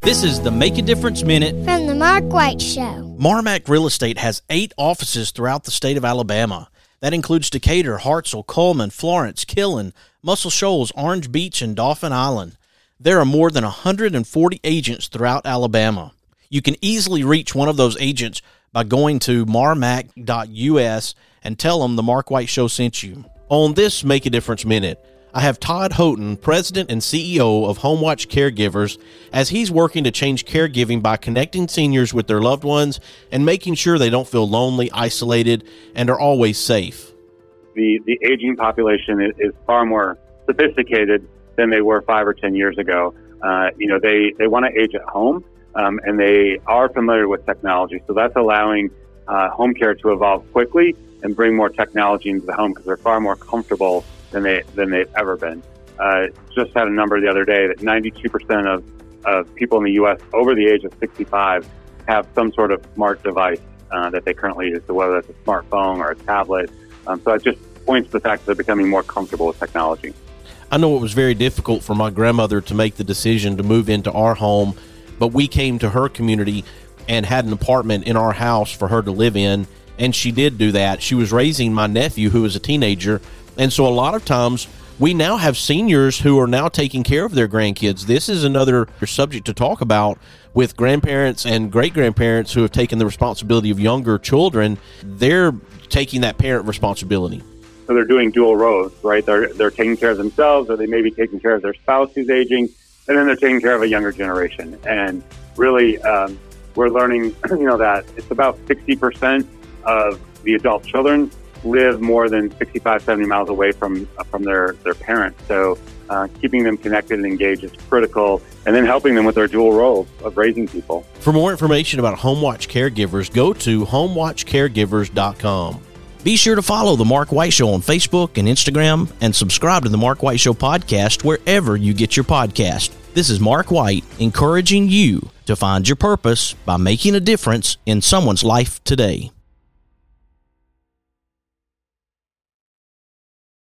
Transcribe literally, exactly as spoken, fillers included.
This is the Make a Difference Minute from the Mark White Show. Marmac Real Estate has eight offices throughout the state of Alabama. That includes Decatur, Hartselle, Coleman, Florence, Killen, Muscle Shoals, Orange Beach, and Dauphin Island. There are more than one hundred forty agents throughout Alabama. You can easily reach one of those agents by going to marmac dot U S and tell them the Mark White Show sent you. On this Make a Difference Minute, I have Todd Houghton, President and C E O of HomeWatch Caregivers, as he's working to change caregiving by connecting seniors with their loved ones and making sure they don't feel lonely, isolated, and are always safe. The the aging population is, is far more sophisticated than they were five or ten years ago. Uh, you know, they, they want to age at home, um, and they are familiar with technology. So that's allowing uh, home care to evolve quickly and bring more technology into the home because they're far more comfortable than they than they've ever been. Uh, just had a number the other day that ninety-two percent of, of people in the U S over the age of sixty-five have some sort of smart device uh, that they currently use, so whether it's a smartphone or a tablet. Um, so it just points to the fact that they're becoming more comfortable with technology. I know it was very difficult for my grandmother to make the decision to move into our home, but we came to her community and had an apartment in our house for her to live in, and she did do that. She was raising my nephew, who was a teenager. And so a lot of times we now have seniors who are now taking care of their grandkids. This is another subject to talk about with grandparents and great-grandparents who have taken the responsibility of younger children. They're taking that parent responsibility. So they're doing dual roles, right? They're they're taking care of themselves, or they may be taking care of their spouse who's aging, and then they're taking care of a younger generation. And really, um, we're learning, you know, that it's about sixty percent of the adult children live more than sixty-five, seventy miles away from from their, their parents. So uh, keeping them connected and engaged is critical, and then helping them with their dual roles of raising people. For more information about HomeWatch Caregivers, go to home watch caregivers dot com. Be sure to follow The Mark White Show on Facebook and Instagram, and subscribe to The Mark White Show podcast wherever you get your podcast. This is Mark White, encouraging you to find your purpose by making a difference in someone's life today.